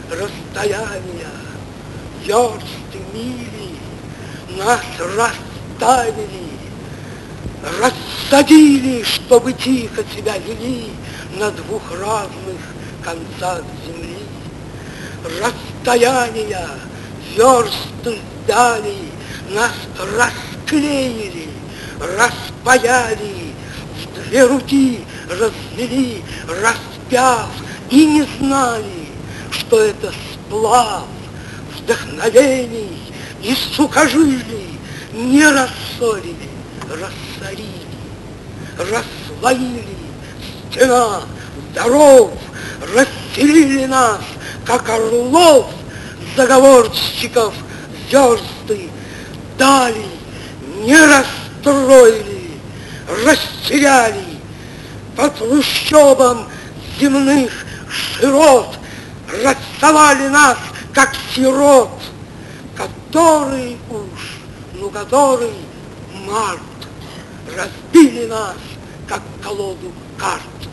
расстояния, версты, мили нас расставили, рассадили, чтобы тихо себя вели на двух разных концах земли. Расстояния, версты дали, нас расклеили, распаяли, в две руки развели, распяв, и не знали, что это сплав вдохновений и сухожилий, не рассорили, рассорили, расслоили, стена даров, расселили нас, как орлов, заговорщиков, версты дали, не расстроили, растеряли по трущобам земных широт, рассовали нас, как сирот, который который март, разбили нас, как колоду карт.